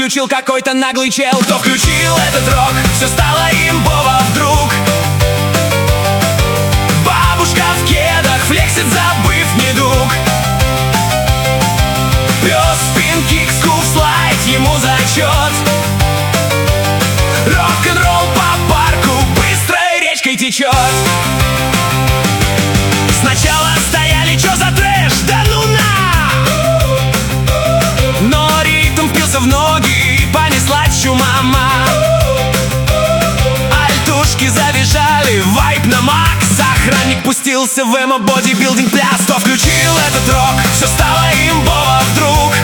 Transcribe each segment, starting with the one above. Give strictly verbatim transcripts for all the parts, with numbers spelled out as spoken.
включил какой-то наглый чел. Кто включил этот рок, все стало имбово вдруг. Бабушка в кедах флексит, забыв недуг. Пес спинки, скуф, слайд, ему зачет. Рок-н-ролл по парку быстрой речкой течет. Сначала стояли, чё за трэш, да ну на! Но ритм впился в ноги и понеслась чумама. Альтушки завизжали, вайп на макс. Охранник пустился в эмо-бодибилдинг пляс. Кто включил этот рок, все стало имбово вдруг.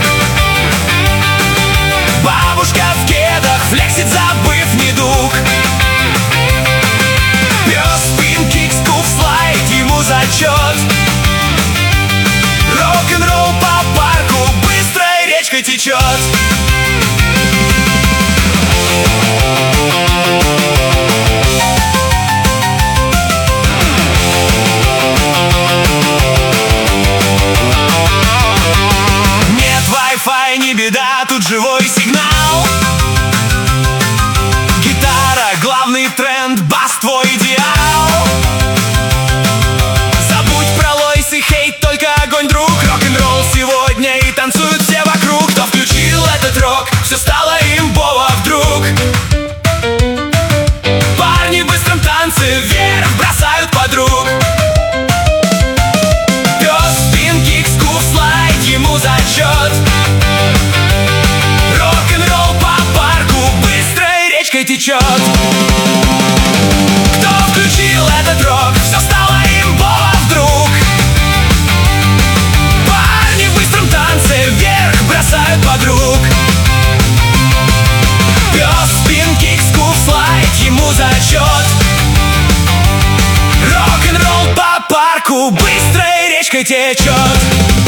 Бабушка в кедах флексит, забыв недуг. Пес спинки, скуф, слайд, ему зачет. Рок-н-ролл по парку быстрой речкой течет. Нет Wi-Fi, не беда, тут живой сигнал. Гитара, главный тренд, бас твой идеал. Забудь про лойс и хейт, только огонь, друг. Рок-н-ролл сегодня и танцуют все вокруг. Кто включил этот рок, все стало имбово вдруг. Парни в быстром танце вверх бросают подруг. Пес, спинки, скуф, слайд, ему зачет. Рок-н-ролл по парку быстрой речкой течет. Кто включил этот рок, все стало имбово вдруг. Парни в быстром танце вверх бросают подруг. Пес, спинки, скуф, слайд, ему зачет. Рок-н-ролл по парку быстрой речкой течет.